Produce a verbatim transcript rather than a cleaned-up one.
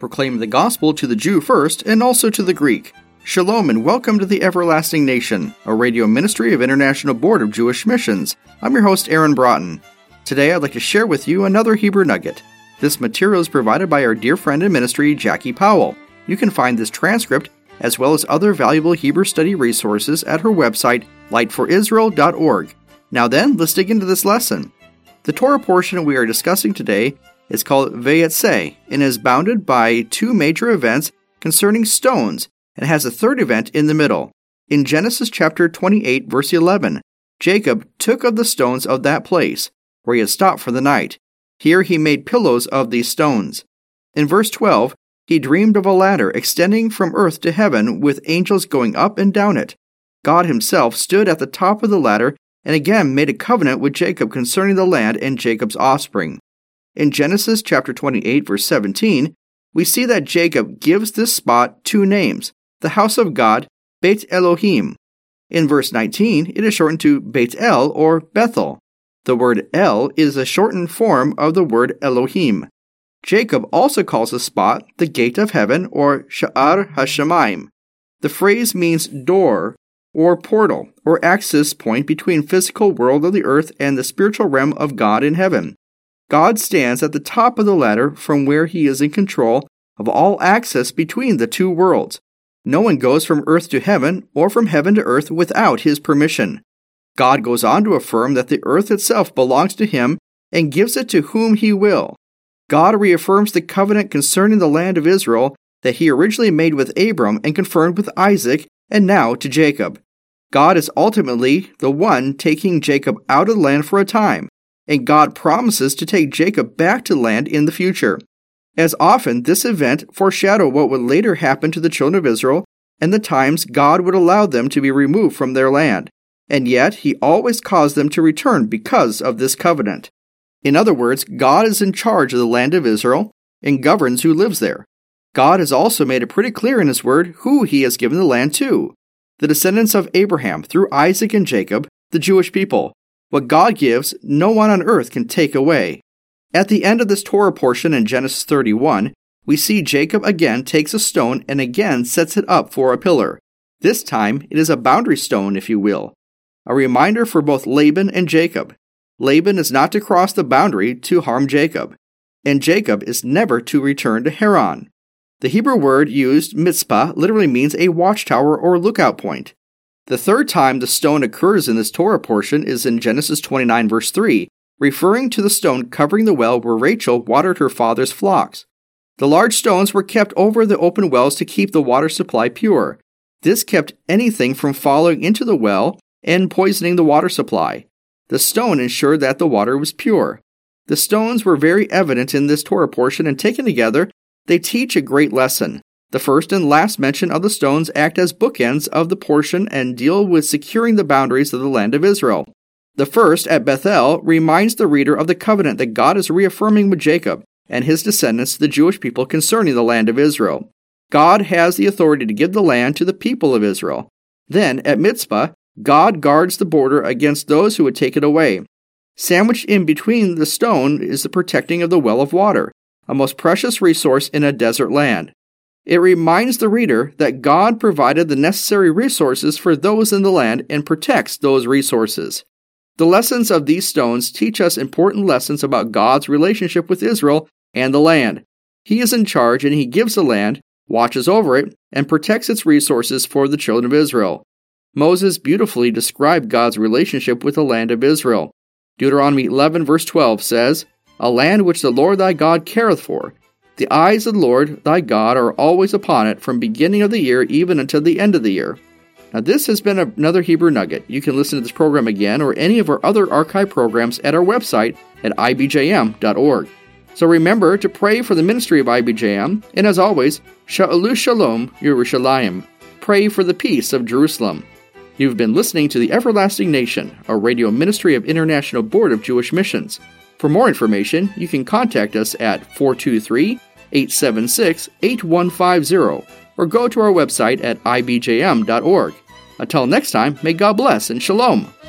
proclaiming the gospel to the Jew first and also to the Greek. Shalom and welcome to the Everlasting Nation, a radio ministry of International Board of Jewish Missions. I'm your host, Aaron Broughton. Today I'd like to share with you another Hebrew nugget. This material is provided by our dear friend in ministry, Jackie Powell. You can find this transcript, as well as other valuable Hebrew study resources at her website, light for israel dot org. Now then, let's dig into this lesson. The Torah portion we are discussing today is called Vayetze and is bounded by two major events concerning stones and has a third event in the middle. In Genesis chapter twenty-eight, verse eleven, Jacob took of the stones of that place, where he had stopped for the night. Here he made pillows of these stones. In verse twelve, he dreamed of a ladder extending from earth to heaven with angels going up and down it. God himself stood at the top of the ladder and again made a covenant with Jacob concerning the land and Jacob's offspring. In Genesis chapter twenty-eight, verse seventeen, we see that Jacob gives this spot two names, the house of God, Beit Elohim. In verse nineteen, it is shortened to Beit El or Bethel. The word El is a shortened form of the word Elohim. Jacob also calls the spot the gate of heaven or Sha'ar HaShamayim. The phrase means door or portal or access point between physical world of the earth and the spiritual realm of God in heaven. God stands at the top of the ladder from where he is in control of all access between the two worlds. No one goes from earth to heaven or from heaven to earth without his permission. God goes on to affirm that the earth itself belongs to him and gives it to whom he will. God reaffirms the covenant concerning the land of Israel that he originally made with Abram and confirmed with Isaac and now to Jacob. God is ultimately the one taking Jacob out of the land for a time, and God promises to take Jacob back to land in the future. As often, this event foreshadowed what would later happen to the children of Israel and the times God would allow them to be removed from their land, and yet he always caused them to return because of this covenant. In other words, God is in charge of the land of Israel and governs who lives there. God has also made it pretty clear in his word who he has given the land to: the descendants of Abraham through Isaac and Jacob, the Jewish people. What God gives, no one on earth can take away. At the end of this Torah portion in Genesis thirty-one, we see Jacob again takes a stone and again sets it up for a pillar. This time, it is a boundary stone, if you will. A reminder for both Laban and Jacob. Laban is not to cross the boundary to harm Jacob, and Jacob is never to return to Haran. The Hebrew word used, mitzpah, literally means a watchtower or lookout point. The third time the stone occurs in this Torah portion is in Genesis twenty-nine, verse three, referring to the stone covering the well where Rachel watered her father's flocks. The large stones were kept over the open wells to keep the water supply pure. This kept anything from falling into the well and poisoning the water supply. The stone ensured that the water was pure. The stones were very evident in this Torah portion, and taken together, they teach a great lesson. The first and last mention of the stones act as bookends of the portion and deal with securing the boundaries of the land of Israel. The first, at Bethel, reminds the reader of the covenant that God is reaffirming with Jacob and his descendants, the Jewish people, concerning the land of Israel. God has the authority to give the land to the people of Israel. Then, at Mitzpah, God guards the border against those who would take it away. Sandwiched in between the stone is the protecting of the well of water, a most precious resource in a desert land. It reminds the reader that God provided the necessary resources for those in the land and protects those resources. The lessons of these stones teach us important lessons about God's relationship with Israel and the land. He is in charge and he gives the land, watches over it, and protects its resources for the children of Israel. Moses beautifully described God's relationship with the land of Israel. Deuteronomy eleven, verse twelve says, "A land which the Lord thy God careth for. The eyes of the Lord thy God are always upon it from beginning of the year even until the end of the year." Now this has been another Hebrew Nugget. You can listen to this program again or any of our other archive programs at our website at I B J M dot org. So remember to pray for the ministry of I B J M, and as always, Sha'alu Shalom Yerushalayim. Pray for the peace of Jerusalem. You've been listening to the Everlasting Nation, a radio ministry of International Board of Jewish Missions. For more information, you can contact us at four two three, eight seven six, eight one five zero or go to our website at I B J M dot org. Until next time, may God bless and shalom.